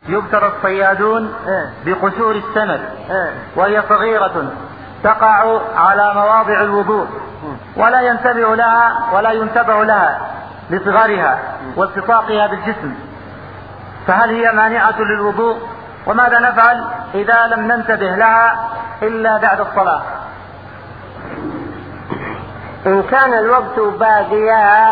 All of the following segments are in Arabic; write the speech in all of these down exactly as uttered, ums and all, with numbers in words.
يبتلى الصيادون بقشور السمك وهي صغيرة تقع على مواضع الوضوء ولا ينتبه لها ولا ينتبه لها لصغرها والتصاقها بالجسم، فهل هي مانعة للوضوء؟ وماذا نفعل إذا لم ننتبه لها إلا بعد الصلاة؟ إن كان الوقت باقيا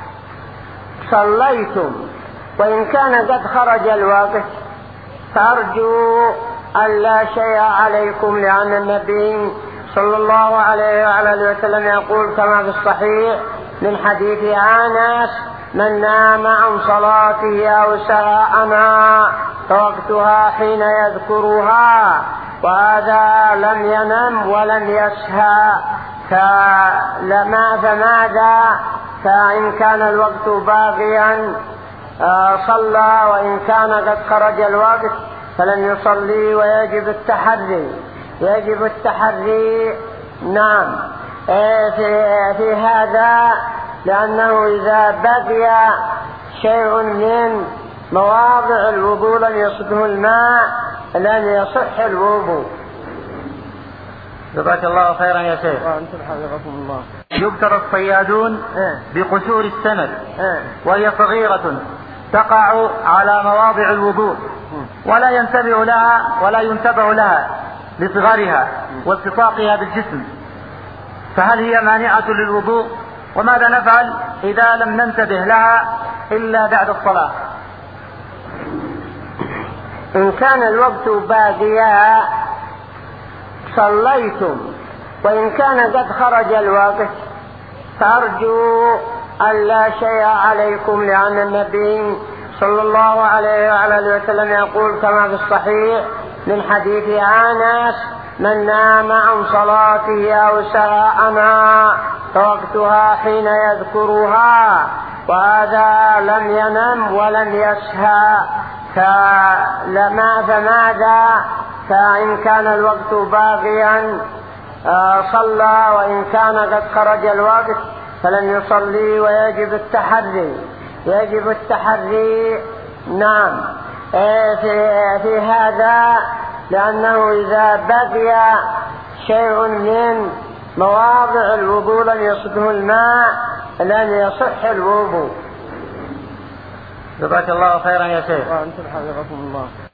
صليتم، وإن كان قد خرج الوقت فأرجو أن لا شيء عليكم، لأن النبي صلى الله عليه وعلى وسلم يقول كما في الصحيح من حديث أنس: من نام عن صلاته أو سهى عنها فوقتها حين يذكرها، وهذا لم ينم ولم يسهى، فماذا؟ فإن كان الوقت باقيا صلى، وإن كان قد خرج الوقت فلن يصلي، ويجب التحري يجب التحري نعم في, في هذا، لأنه إذا بقي شيء من مواضع الوضوء لم يصده الماء لن يصح الوضوء. جزاك الله خيرا يا شيخ. يبتلى الصيادون بقشور السمك وهي صغيرة تقع على مواضع الوضوء ولا ينتبه لها ولا ينتبه لها لصغرها والتصاقها بالجسم، فهل هي مانعة للوضوء؟ وماذا نفعل إذا لم ننتبه لها إلا بعد الصلاة؟ إن كان الوقت باقيا صليتم، وإن كان قد خرج الوقت فأرجو أن لا شيء عليكم، لأن النبي صلى الله عليه وعلى وسلم يقول كما في الصحيح من حديث أنس: من نام عن صلاته أو سهى عنها فوقتها حين يذكرها، وهذا لم ينم ولم يسهى، فماذا؟ فإن كان الوقت باقيا صلى، وإن كان قد خرج الوقت فلن يصلي، ويجب التحري يجب التحري نعم في, في هذا، لأنه إذا بقي شيء من مواضع الوضوء لم يصده الماء لن يصح الوضوء. جزاك الله خيرا يا شيخ.